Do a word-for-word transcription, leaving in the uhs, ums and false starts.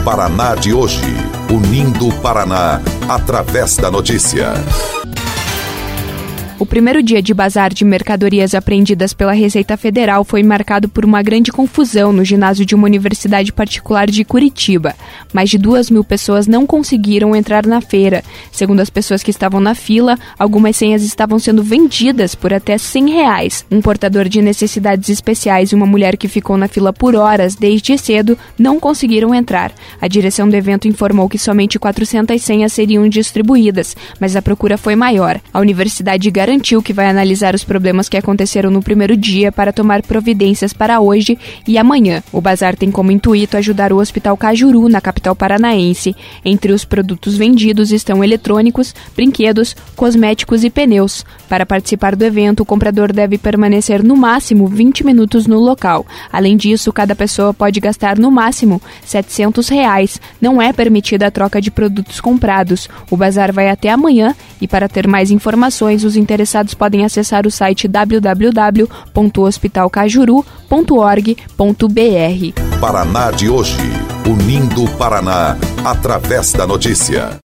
Paraná de hoje, unindo o Paraná através da notícia. O primeiro dia de bazar de mercadorias apreendidas pela Receita Federal foi marcado por uma grande confusão no ginásio de uma universidade particular de Curitiba. Mais de duas mil pessoas não conseguiram entrar na feira. Segundo as pessoas que estavam na fila, algumas senhas estavam sendo vendidas por até cem reais. Um portador de necessidades especiais e uma mulher que ficou na fila por horas desde cedo não conseguiram entrar. A direção do evento informou que somente quatrocentas senhas seriam distribuídas, mas a procura foi maior. A universidade garantiu garantiu que vai analisar os problemas que aconteceram no primeiro dia para tomar providências para hoje e amanhã. O bazar tem como intuito ajudar o Hospital Cajuru, na capital paranaense. Entre os produtos vendidos estão eletrônicos, brinquedos, cosméticos e pneus. Para participar do evento, o comprador deve permanecer no máximo vinte minutos no local. Além disso, cada pessoa pode gastar no máximo setecentos reais. Não é permitida a troca de produtos comprados. O bazar vai até amanhã e, para ter mais informações, os interessados Interessados podem acessar o site w w w ponto hospital cajuru ponto org ponto b r. Paraná de hoje, unindo o Paraná através da notícia.